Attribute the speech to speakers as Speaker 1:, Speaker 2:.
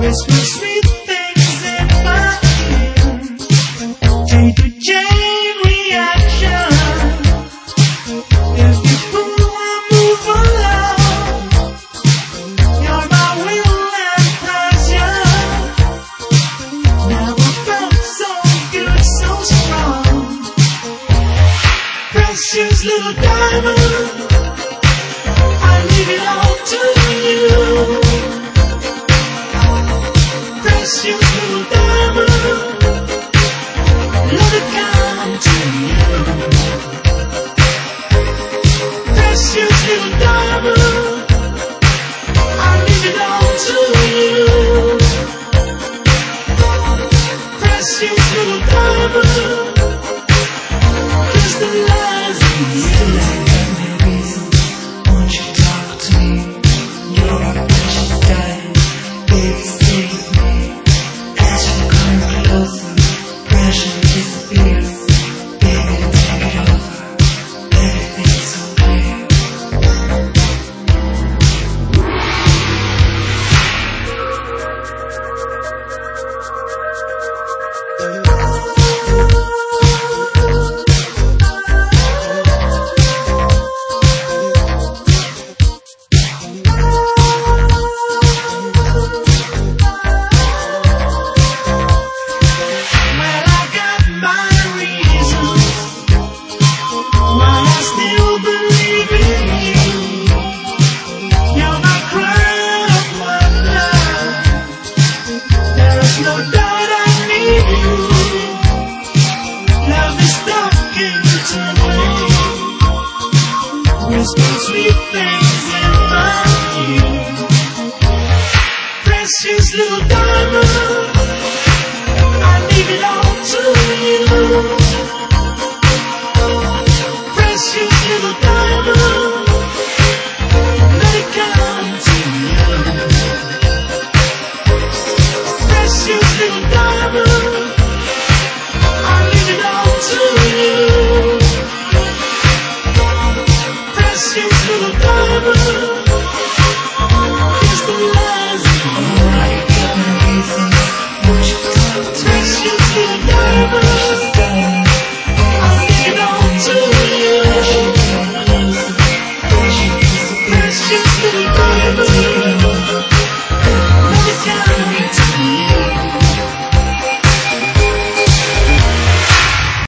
Speaker 1: Whisper sweet things in my ear. Take a chain reaction. If you pull, I move along. You're my will and passion. Never felt so good, so strong. Precious little diamond, I leave it all to you. Precious little diamond, let it come to you. Precious little diamond, I leave it all to you. Precious little diamond, crystallizing you. Won't you talk to me? You're a precious diamond, baby, stay with me. As you come closer, pressure disappears. Baby, take it over, everything's so clear. Well, I got my reasons why I still believe in you. You're my crown of wonder. There is no doubt I need you. Love is talking to me. Whisper sweet things in my ear. Precious little diamond, I leave it all to you.